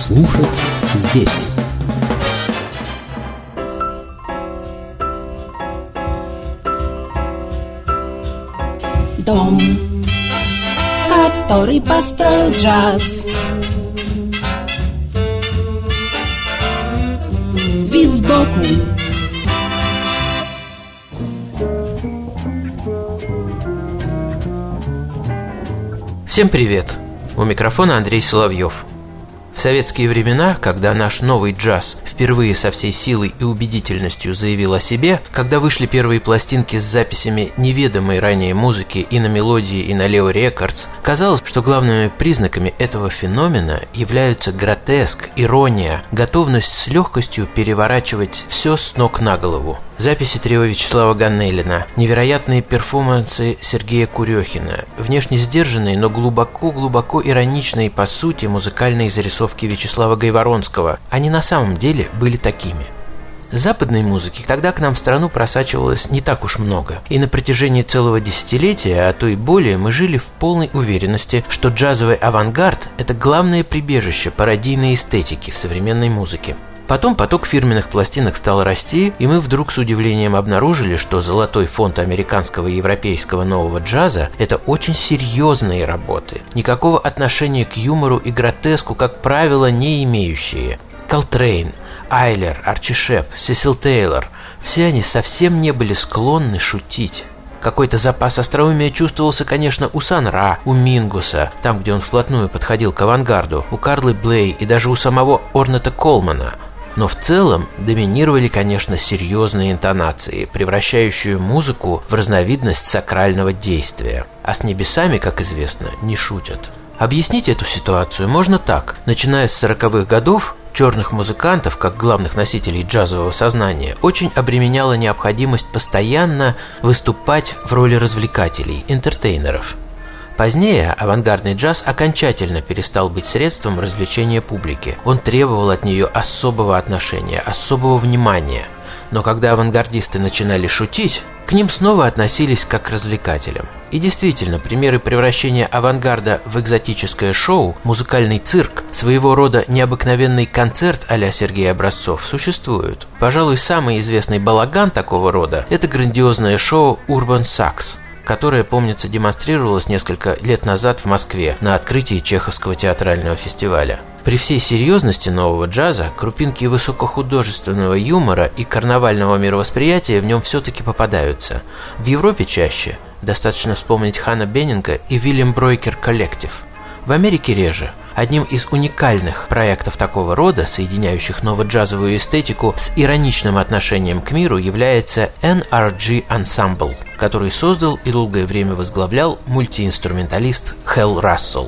слушать здесь. Дом, который построил джаз, вид сбоку. Всем привет! У микрофона Андрей Соловьев. В советские времена, когда наш новый джаз впервые со всей силой и убедительностью заявил о себе, когда вышли первые пластинки с записями неведомой ранее музыки и на Мелодии, и на Leo Records, казалось, что главными признаками этого феномена являются гротеск, ирония, готовность с легкостью переворачивать все с ног на голову. Записи трио Вячеслава Ганелина, невероятные перформансы Сергея Курехина, внешне сдержанные, но глубоко ироничные по сути музыкальные зарисовки Вячеслава Гайворонского, они на самом деле были такими. Западной музыки тогда к нам в страну просачивалось не так уж много, и на протяжении целого десятилетия, а то и более, мы жили в полной уверенности, что джазовый авангард – это главное прибежище пародийной эстетики в современной музыке. Потом поток фирменных пластинок стал расти, и мы вдруг с удивлением обнаружили, что золотой фонд американского и европейского нового джаза – это очень серьезные работы, никакого отношения к юмору и гротеску, как правило, не имеющие. Колтрейн, Айлер, Арчи Шеп, Сесил Тейлор – все они совсем не были склонны шутить. Какой-то запас остроумия чувствовался, конечно, у Сан-Ра, у Мингуса, там, где он вплотную подходил к авангарду, у Карлы Блей и даже у самого Орнета Колмана. Но в целом доминировали, конечно, серьезные интонации, превращающие музыку в разновидность сакрального действия. А с небесами, как известно, не шутят. Объяснить эту ситуацию можно так. Начиная с 40-х годов, черных музыкантов, как главных носителей джазового сознания, очень обременяла необходимость постоянно выступать в роли развлекателей, энтертейнеров. Позднее авангардный джаз окончательно перестал быть средством развлечения публики. Он требовал от нее особого отношения, особого внимания. Но когда авангардисты начинали шутить, к ним снова относились как к развлекателям. И действительно, примеры превращения авангарда в экзотическое шоу, музыкальный цирк, своего рода необыкновенный концерт а-ля Сергей Образцов существуют. Пожалуй, самый известный балаган такого рода – это грандиозное шоу «Urban Sax», которое, помнится, демонстрировалось несколько лет назад в Москве на открытии Чеховского театрального фестиваля. При всей серьезности нового джаза, крупинки высокохудожественного юмора и карнавального мировосприятия в нем все-таки попадаются. В Европе чаще, достаточно вспомнить Хана Беннинга и Вильям Бройкер коллектив. В Америке реже. Одним из уникальных проектов такого рода, соединяющих новоджазовую эстетику с ироничным отношением к миру, является NRG Ensemble, который создал и долгое время возглавлял мультиинструменталист Хэл Рассел.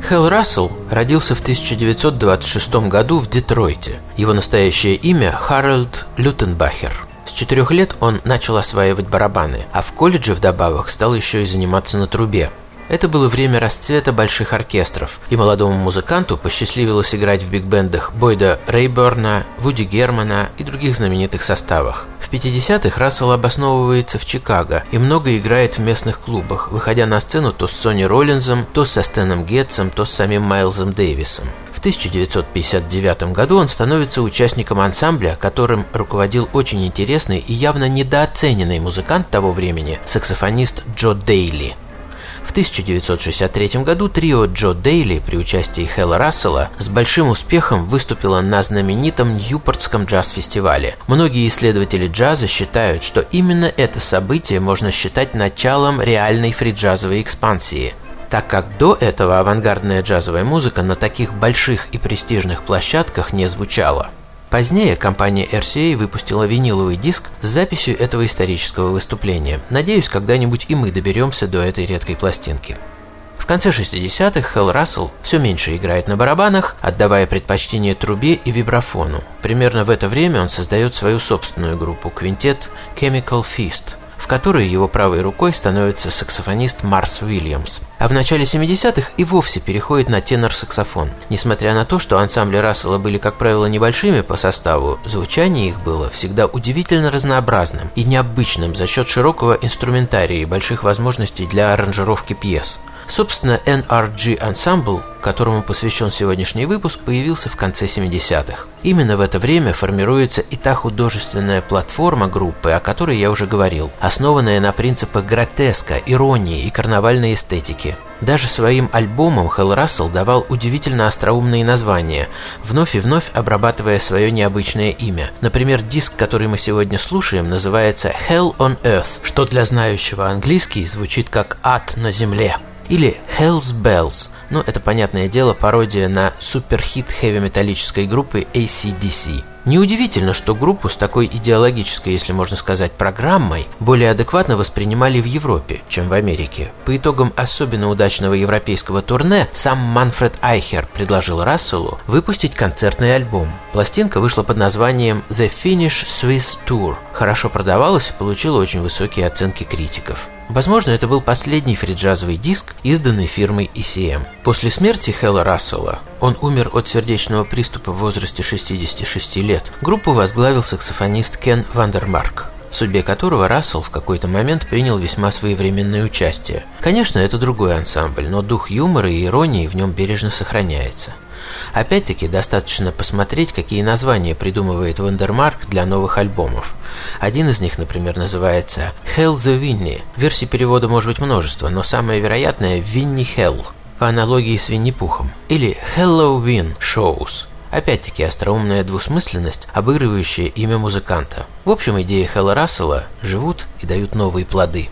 Хелл Рассел родился в 1926 году в Детройте. Его настоящее имя – Харальд Лютенбахер. С 4 лет он начал осваивать барабаны, а в колледже вдобавок стал еще и заниматься на трубе. Это было время расцвета больших оркестров, и молодому музыканту посчастливилось играть в биг-бендах Бойда Рейберна, Вуди Германа и других знаменитых составах. В 50-х Рассел обосновывается в Чикаго и много играет в местных клубах, выходя на сцену то с Сонни Роллинзом, то со Стэном Гетцем, то с самим Майлзом Дэвисом. В 1959 году он становится участником ансамбля, которым руководил очень интересный и явно недооцененный музыкант того времени, саксофонист Джо Дейли. В 1963 году трио Джо Дейли при участии Хелла Рассела с большим успехом выступило на знаменитом Ньюпортском джаз-фестивале. Многие исследователи джаза считают, что именно это событие можно считать началом реальной фри-джазовой экспансии, так как до этого авангардная джазовая музыка на таких больших и престижных площадках не звучала. Позднее компания RCA выпустила виниловый диск с записью этого исторического выступления. Надеюсь, когда-нибудь и мы доберемся до этой редкой пластинки. В конце 60-х Хелл Рассел все меньше играет на барабанах, отдавая предпочтение трубе и вибрафону. Примерно в это время он создает свою собственную группу, квинтет Chemical Fist, в которой его правой рукой становится саксофонист Марс Уильямс. А в начале 70-х и вовсе переходит на тенор-саксофон. Несмотря на то, что ансамбли Рассела были, как правило, небольшими по составу, звучание их было всегда удивительно разнообразным и необычным за счет широкого инструментария и больших возможностей для аранжировки пьес. Собственно, NRG Ensemble, которому посвящен сегодняшний выпуск, появился в конце 70-х. Именно в это время формируется и та художественная платформа группы, о которой я уже говорил, основанная на принципах гротеска, иронии и карнавальной эстетики. Даже своим альбомам Хелл Рассел давал удивительно остроумные названия, вновь и вновь обрабатывая свое необычное имя. Например, диск, который мы сегодня слушаем, называется Hell on Earth, что для знающего английский звучит как «Ад на земле». Или Hell's Bells, это, понятное дело, пародия на суперхит хэви-металлической группы AC/DC. Неудивительно, что группу с такой идеологической, если можно сказать, программой более адекватно воспринимали в Европе, чем в Америке. По итогам особенно удачного европейского турне сам Манфред Айхер предложил Расселу выпустить концертный альбом. Пластинка вышла под названием The Finnish Swiss Tour. Хорошо продавалась и получила очень высокие оценки критиков. Возможно, это был последний фри-джазовый диск, изданный фирмой ECM. После смерти Хелла Рассела, он умер от сердечного приступа в возрасте 66 лет, группу возглавил саксофонист Кен Вандермарк, в судьбе которого Рассел в какой-то момент принял весьма своевременное участие. Конечно, это другой ансамбль, но дух юмора и иронии в нем бережно сохраняется. Опять-таки, достаточно посмотреть, какие названия придумывает Вандермарк для новых альбомов. Один из них, например, называется «Hell the Winnie». Версий перевода может быть множество, но самое вероятное – «Винни Hell», по аналогии с Винни-Пухом. Или «Halloween Shows». Опять-таки, остроумная двусмысленность, обыгрывающая имя музыканта. В общем, идеи Хелла Рассела живут и дают новые плоды.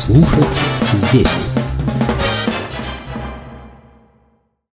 Слушать здесь.